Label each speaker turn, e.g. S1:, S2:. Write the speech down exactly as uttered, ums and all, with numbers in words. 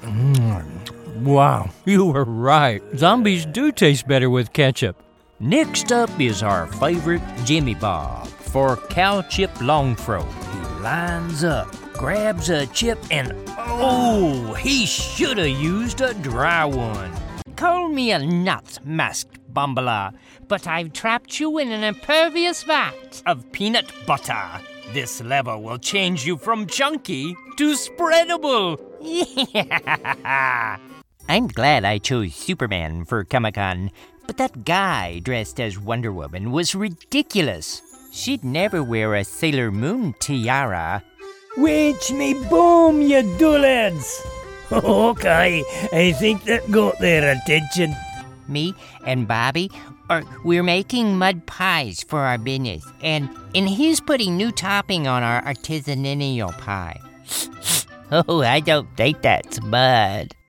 S1: Mm. Wow, you were right. Zombies do taste better with ketchup. Next up is our favorite Jimmy Bob for cow chip long throw. He lines up, grabs a chip, and oh, he should have used a dry one.
S2: Call me a nut, masked bumbler, but I've trapped you in an impervious vat
S1: of peanut butter. This level will change you from chunky to spreadable.
S2: I'm glad I chose Superman for Comic-Con, but that guy dressed as Wonder Woman was ridiculous. She'd never wear a Sailor Moon tiara.
S3: Watch me boom, you dullards! Okay, I think that got their attention.
S2: Me and Bobby, are we're making mud pies for our business, and, and he's putting new topping on our artisanal pie. Oh, I don't think that's mud.